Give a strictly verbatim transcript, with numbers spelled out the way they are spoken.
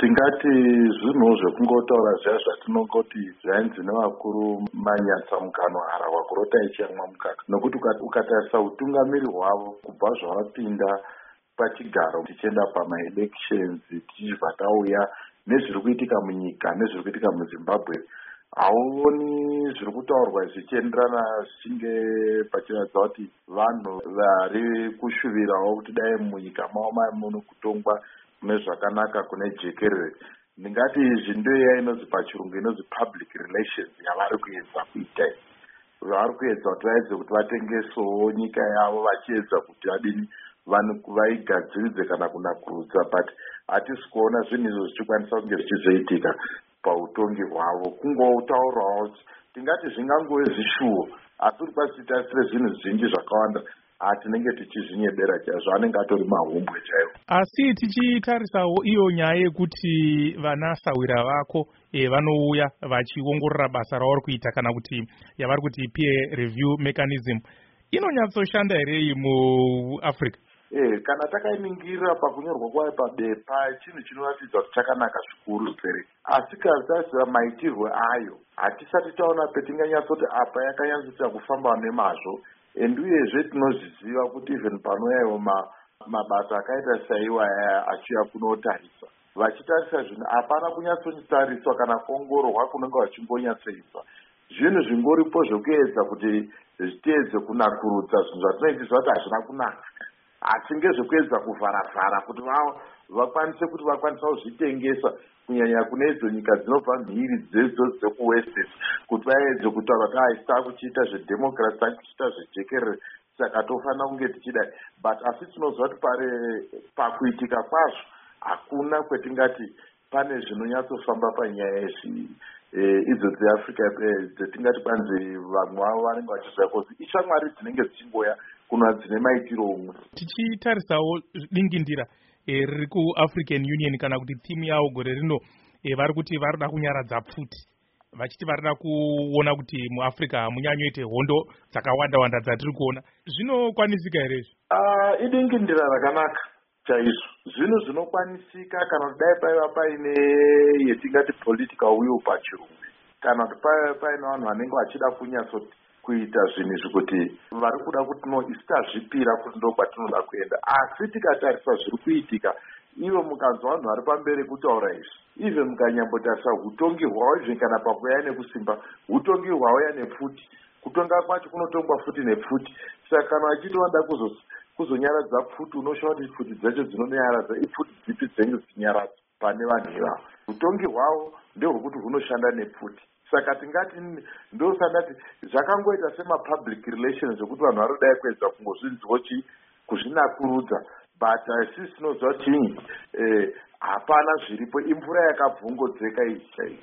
tingati zvinhu zvekungotaura zviya zvatinongoti zvainzi nevakuru manyatsamukano harahwa kurota ichiyamwa mukaka, nokuti ukatarisa utungamiri hwavo kubva zvavapinda pachigaro tichienda pamaelections tichibva tauya nezviri kuitika munyika nezviri kuitika muZimbabwe, hauoni zviri kutaurwa zvichienderana zvichinge pachiratidza kuti vanhu vari kushuvirawo kuti dai munyika mavo muno kutongwa kune zvakanaka kune jekerere. Ndingati izvi ndio iya inonzi pachirungu inonzi public relations yavari kuedza kuita. Vari kuedza kuti vaedze kuti vatengesewo nyika yavo vachiedza kuti vadini vaigadziridze kana kunakurudza, but hatisi kuona zvinhu izvo zvichikwanisa kunge zvichizoitika pautongi hwavo. Kungotaurawo tingati zvingangove zvishuwo, asi uri kwasitarisire zvinhu zvinji zvakawanda hatinenge tichizvinyebera chaizvo, anenge atori mahumbwe chaivo. Asi tichitarisawo iyo nyaya yekuti vana sawira vako e, vanouya vachiongorora basa ravari kuita kana kuti yavari kuti peer review mechanism inonyatsoshanda here muAfrica? Eh, kana takainingira pakunyorwa kwayo pabepa chinhu chinoratidza kuti chakanaka zvikuru zvipereka, asi kazitasira maitirwe ayo hatisati taona petinganyatsoti apa yakanyatsoita kufamba nemazvo. And uyezve tinozviziva kuti even panouyawo mabasa akaita saiwaya achiuya kunotarisa, vachitarisa zvinhu hapana kunyatsonyotariswa kana kuongororwa kunenge vachimbonyatsoiswa. Zvinhu zvingoripo zvokuedza kuti zviteedze kunakurudza zvinhu zvatinoitisa kuti hazvina kunaka, asi ngezvekuedza kuvhara-vhara kuti vavo vakwanise kuti vakwanisa kuzvitengesa kunyanya kune idzo nyika dzinobva mhiri dzedzo dzekuwest, kuti vaedze kutaura kuti haisi takuchiita zvedhemokirasi, takuchiita zvejekerere, saka tofanira kunge tichidai. But asi tinoziva kuti pakuitika kwazvo hakuna kwetingati pane zvinonyatsofamba panyaya izvi idzo dzeAfrica dzetingati kwanzi vamwe vavo vanenge vachiziva kuti ishamwari dzinenge dzichingoya kuna dzine maitiro omwe. Tichitarisawo dingindira riri kuAfrican Union kana kuti timu yavo gore rino vari kuti varida kunyaradza pfuti, vachiti varida kuona kuti muAfrica hamunyanyoite hondo dzakawanda wanda dzatiri kuona. Zvinokwanisika here izvi? Uh, idingindira rakanaka chaizvo. Zvinhu zvinokwanisika kana kuti dai paiva paine yetingati political will pachirungu, kana kuti paiva paine vanhu vanenge vachida kunyatsoti kuita zvinhu izvi kuti vari kuda kuti no isitazvipira kuti ndo kwatinoda kuenda. Asi tikatarisa zviri kuitika, ivo mukanzwa vanhu vari pamberi kutaura izvi, even mukanyambotarisa utongi hwavo izvi kana pakuya nekusimba, utongi hwavo nepfuti, kutonga kwacho kunotongwa futi nepfuti. Saka kana vachiti vanoda kuzonyaradza pfuti, unoshaura kuti pfuti dzacho dzinonyaradza ipfuti dzipi dzenyu dzinyaradza pane vanhu ivavo. Utongi hwavo ndehwekuti hunoshanda nepfuti. Saka tingati ndosandati zvakangoita semapublic relations zvokuti vanhu varodai kuedza kungozvinzwochi kuzvinakurudza, but isi sinoziva chinyi hapana zviripo, imvura yakabvungodzeka iyi chaiyi.